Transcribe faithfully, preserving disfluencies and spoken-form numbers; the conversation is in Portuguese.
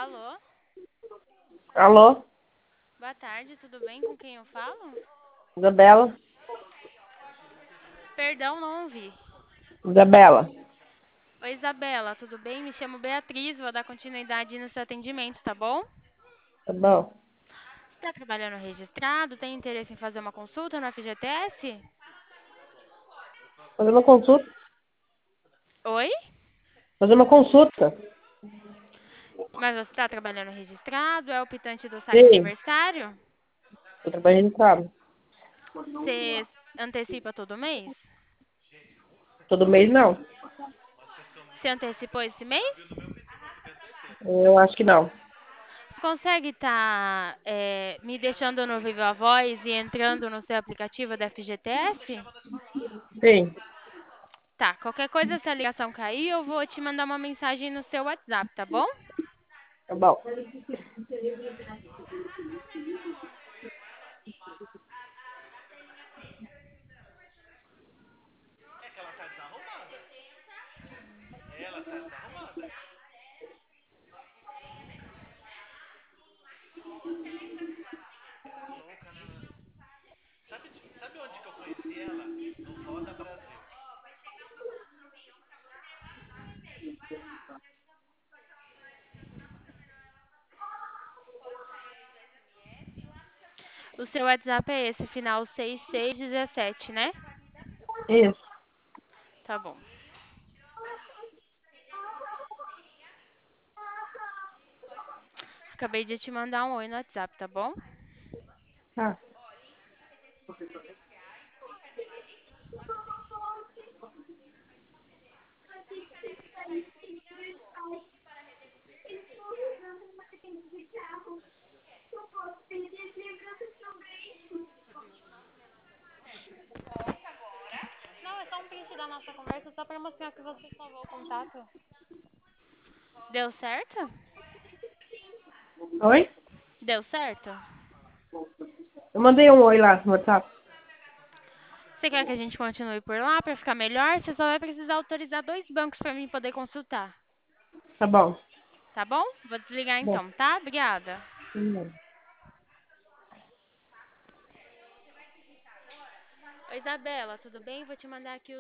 Alô? Alô, Boa tarde, tudo bem? Com quem eu falo? Isabela? Perdão, não ouvi. Isabela, Oi, Isabela, tudo bem? Me chamo Beatriz, vou dar continuidade no seu atendimento, tá bom? tá bom. Você está trabalhando registrado? Tem interesse em fazer uma consulta no F G T S? Fazer uma consulta. Oi? Fazer uma consulta. Mas você está trabalhando registrado? É optante do saque Sim, aniversário? eu trabalhei no sábado. Você antecipa todo mês? Todo mês não. Você antecipou esse mês? Eu acho que não. Você consegue estar me deixando no Viva Voz e entrando no seu aplicativo da F G T S? Sim, Tá, qualquer coisa, se a ligação cair, eu vou te mandar uma mensagem no seu WhatsApp, tá bom? tá bom. O seu WhatsApp é esse, final seis seis um sete, né? Isso, Tá bom. Acabei de te mandar um oi no WhatsApp, tá bom? tá. Não, é só um print da nossa conversa, só pra mostrar que você salvou o contato. Deu certo? Oi? Deu certo? Eu mandei um oi lá no WhatsApp. Você quer que a gente continue por lá pra ficar melhor? Você só vai precisar autorizar dois bancos pra mim poder consultar. Tá bom. Tá bom? Vou desligar Bom. então, tá? Obrigada. Hum. Oi, Isabela, tudo bem? Vou te mandar aqui o